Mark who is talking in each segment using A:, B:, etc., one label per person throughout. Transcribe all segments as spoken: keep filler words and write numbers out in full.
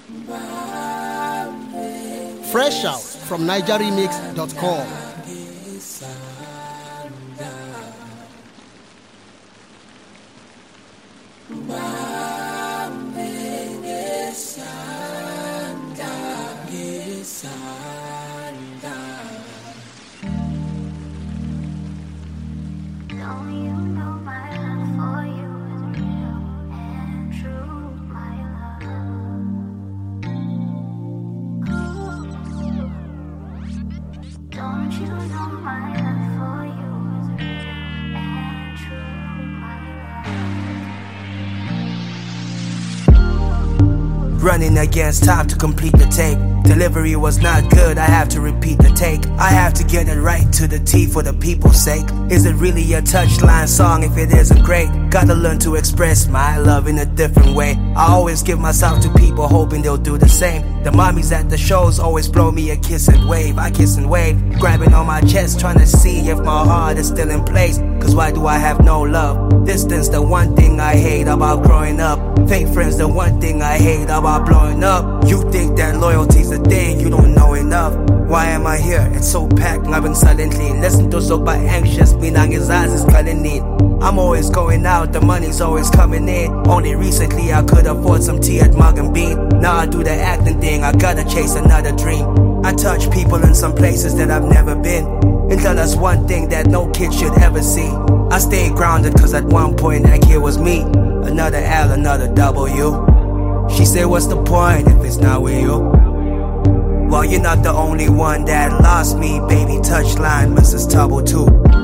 A: Fresh out from niger remix dot com.
B: Running against time to complete the take. Delivery was not good, I have to repeat the take. I have to get it right to the T for the people's sake. Is it really a touchline song if it isn't great? Gotta learn to express my love in a different way. I always give myself to people hoping they'll do the same. The mommies at the shows always blow me a kiss and wave. I kiss and wave, grabbing on my chest, trying to see if my heart is still in place. Cause why do I have no love? Distance, the one thing I hate about growing up. Fake friends, the one thing I hate about blowing up. You think that loyalty's a thing, you don't know enough. Why am I here? It's so packed, ngabing silently. Listen to so by anxious, minangizazi is I'm always going out, the money's always coming in. Only recently I could afford some tea at Mug and Bean. Now I do the acting thing, I gotta chase another dream. I touch people in some places that I've never been. And that's one thing that no kid should ever see. I stay grounded cause at one point that kid was me. Another L, another W. She said what's the point if it's not with you? Well, you're not the only one that lost me, baby. Touchline, Missus Tubble too.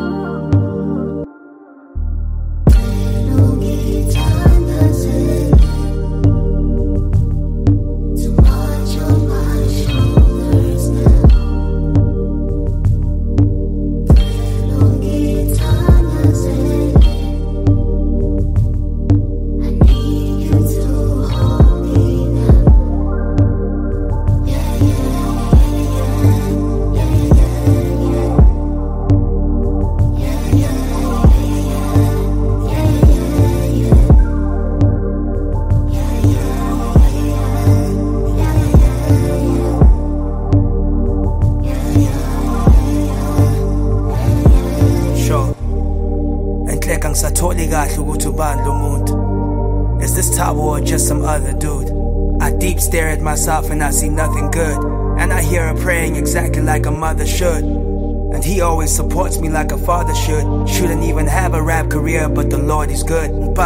B: Is this Tabo or just some other dude? I deep stare at myself and I see nothing good. And I hear her praying exactly like a mother should. And he always supports me like a father should. Shouldn't even have a rap career, but the Lord is good. And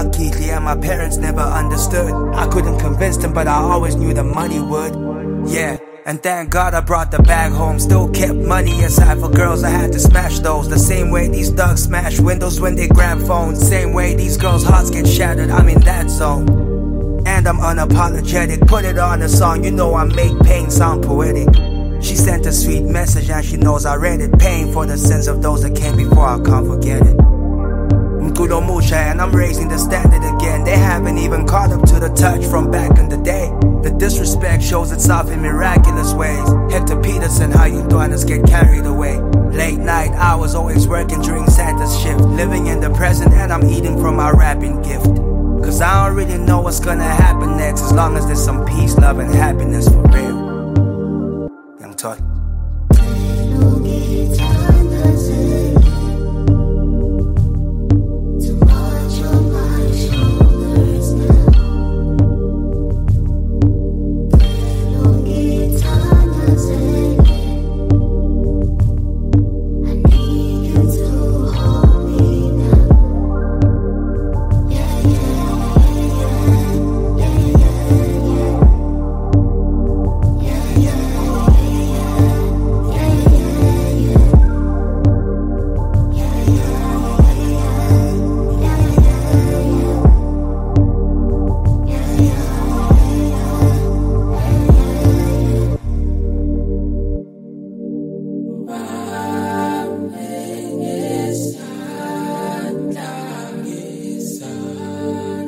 B: my parents never understood. I couldn't convince them, but I always knew the money would. Yeah. And thank God I brought the bag home. Still kept money aside for girls, I had to smash those. The same way these thugs smash windows when they grab phones. Same way these girls' hearts get shattered, I'm in that zone. And I'm unapologetic, put it on a song. You know I make pain sound poetic. She sent a sweet message and she knows I read it. Paying for the sins of those that came before, I can't forget it. Mkulo Musha, and I'm raising the standard again. They haven't even caught up to the touch from back in the day. The disrespect shows itself in miraculous ways. Hector Peterson, how you us get carried away. Late night hours, always working during Santa's shift. Living in the present and I'm eating from my rapping gift. Cause I don't really know what's gonna happen next, as long as there's some peace, love and happiness for real. Young Todd.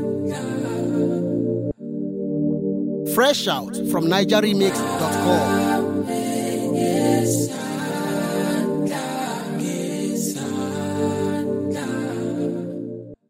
A: Fresh out from niger remix dot com.